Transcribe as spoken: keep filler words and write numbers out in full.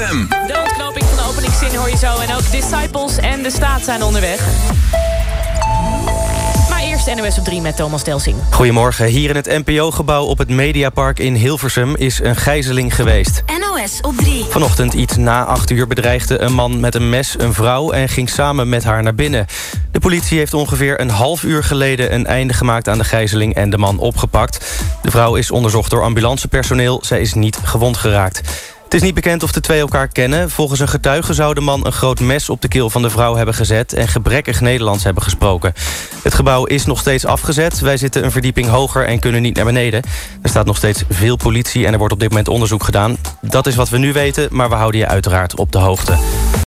M. De ontknoping van de openingszin hoor je zo. En ook Disciples en De Staat zijn onderweg. Maar eerst N O S op drie met Thomas Delsing. Goedemorgen. Hier in het N P O-gebouw op het Mediapark in Hilversum is een gijzeling geweest. N O S op drie. Vanochtend iets na acht uur bedreigde een man met een mes een vrouw en ging samen met haar naar binnen. De politie heeft ongeveer een half uur geleden een einde gemaakt aan de gijzeling en de man opgepakt. De vrouw is onderzocht door ambulancepersoneel. Zij is niet gewond geraakt. Het is niet bekend of de twee elkaar kennen. Volgens een getuige zou de man een groot mes op de keel van de vrouw hebben gezet en gebrekkig Nederlands hebben gesproken. Het gebouw is nog steeds afgezet. Wij zitten een verdieping hoger en kunnen niet naar beneden. Er staat nog steeds veel politie en er wordt op dit moment onderzoek gedaan. Dat is wat we nu weten, maar we houden je uiteraard op de hoogte.